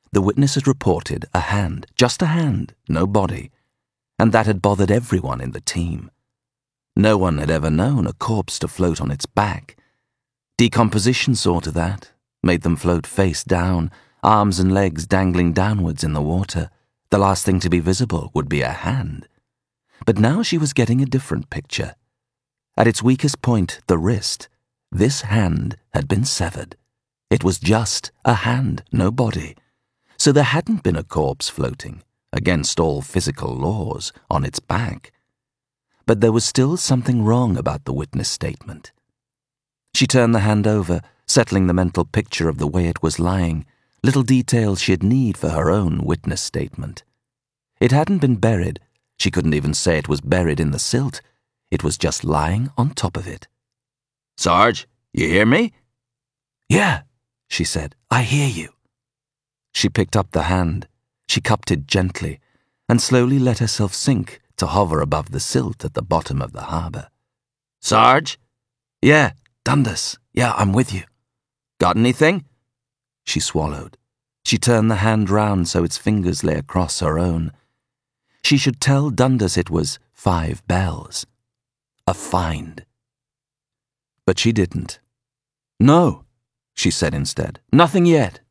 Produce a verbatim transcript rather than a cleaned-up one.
The witness had reported a hand, just a hand, no body, and that had bothered everyone in the team. No one had ever known a corpse to float on its back. Decomposition saw to that, made them float face down, arms and legs dangling downwards in the water. The last thing to be visible would be a hand. But now she was getting a different picture. At its weakest point, the wrist, this hand had been severed. It was just a hand, no body. So there hadn't been a corpse floating, against all physical laws, on its back. But there was still something wrong about the witness statement. She turned the hand over, settling the mental picture of the way it was lying, little details she'd need for her own witness statement. It hadn't been buried. She couldn't even say it was buried in the silt. It was just lying on top of it. "Sarge, you hear me?" "Yeah," she said, "I hear you." She picked up the hand. She cupped it gently and slowly let herself sink to hover above the silt at the bottom of the harbour. "Sarge?" "Yeah, Dundas. Yeah, I'm with you." "Got anything?" She swallowed. She turned the hand round so its fingers lay across her own. She should tell Dundas it was five bells. A find. But she didn't. "No," she said instead. "Nothing yet."